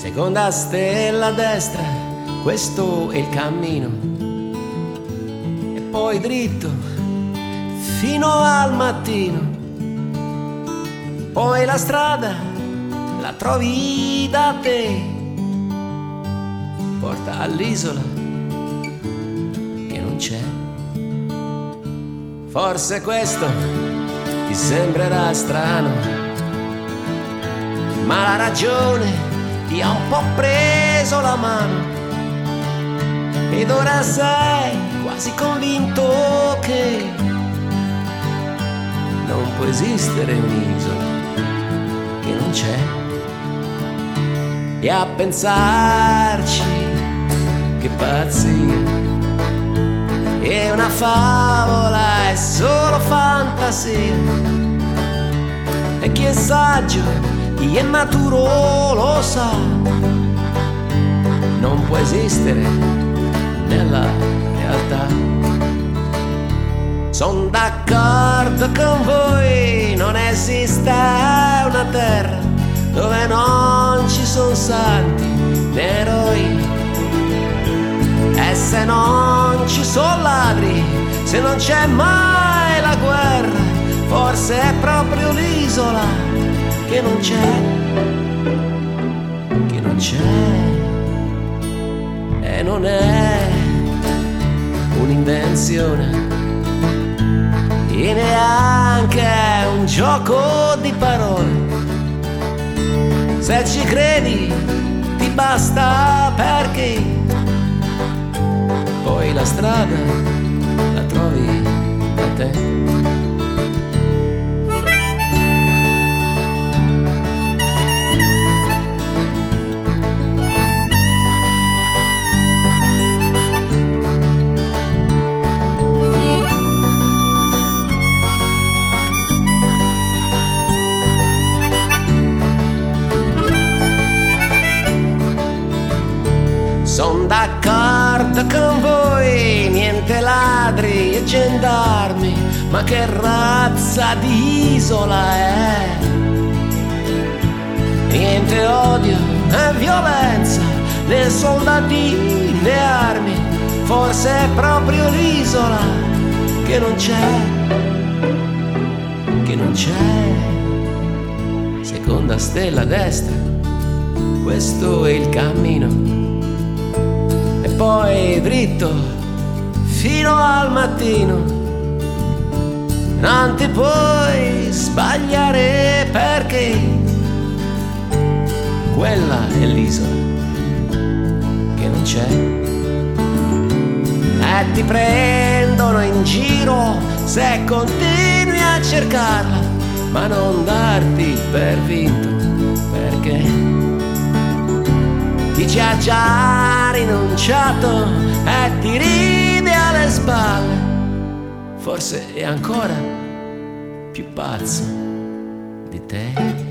Seconda stella a destra, questo è il cammino. E poi dritto fino al mattino. Poi la strada la trovi da te, porta all'isola che non c'è. Forse questo ti sembrerà strano, ma la ragione ti ha un po' preso la mano ed ora sei quasi convinto che non può esistere un'isola che non c'è. E a pensarci, che pazzia, è una favola, è solo fantasia. E chi è saggio, chi è maturo lo sa, non può esistere nella realtà. Son d'accordo con voi, non esiste una terra dove non ci sono santi né eroi. E se non ci sono ladri, se non c'è mai la guerra, forse è proprio l'isola che non c'è, che non c'è. E non è un'invenzione e neanche un gioco di parole. Se ci credi ti basta, perché poi la strada la trovi da te. Son d'accordo con voi, niente ladri e gendarmi, ma che razza di isola è? Niente odio e violenza, né soldati né armi, forse è proprio l'isola che non c'è, che non c'è. Seconda stella a destra, questo è il cammino. Poi dritto fino al mattino, non ti puoi sbagliare, perché quella è l'isola che non c'è. E ti prendono in giro se continui a cercarla, ma non darti per vinto, perché ti ci ha già rinunciato e ti ride alle spalle. Forse è ancora più pazzo di te.